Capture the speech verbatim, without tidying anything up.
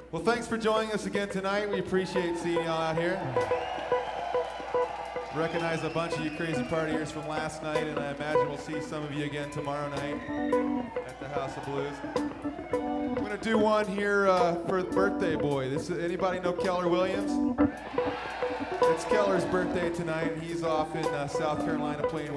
Well, thanks for joining us again tonight. We appreciate seeing y'all out here. Recognize a bunch of you crazy partiers from last night, and I imagine we'll see some of you again tomorrow night at the House of Blues. I'm gonna do one here uh, for the birthday boy. This is, anybody know Keller Williams? It's Keller's birthday tonight, and he's off in uh, South Carolina playing with